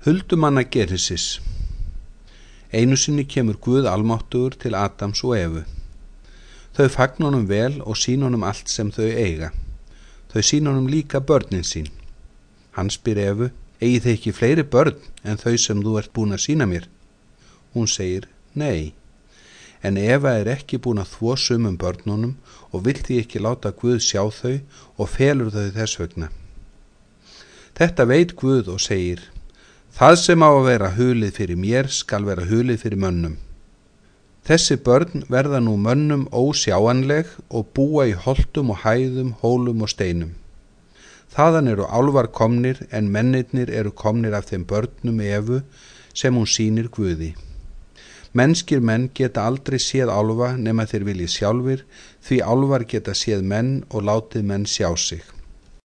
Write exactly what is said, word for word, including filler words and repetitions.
Huldumanna Genesis. Einu sinni kemur Guð almáttugur til Adams og Evu. Þau fagna honum vel og sýna honum allt sem þau eiga. Þau sýna honum líka börnin sín. Hann spyr Evu: Eigið þið ekki fleiri börn en þau sem þú ert búin að sýna mér? Hún segir: Nei. En Eva er ekki búin að þvo sumum börnunum og vill því ekki láta Guð sjá þau og felur þau þess vegna. Þetta veit Guð og segir: Það sem á að vera hulið fyrir mér skal vera hulið fyrir mönnum. Þessi börn verða nú mönnum ósjáanleg og búa í holtum og hæðum, hólum og steinum. Þaðan eru álfar komnir en mennirnir eru komnir af þeim börnum Evu sem hún sýnir Guði. Mennskir menn geta aldrei séð álfa nema þeir vilji sjálfir, því álfar geta séð menn og látið menn sjá sig.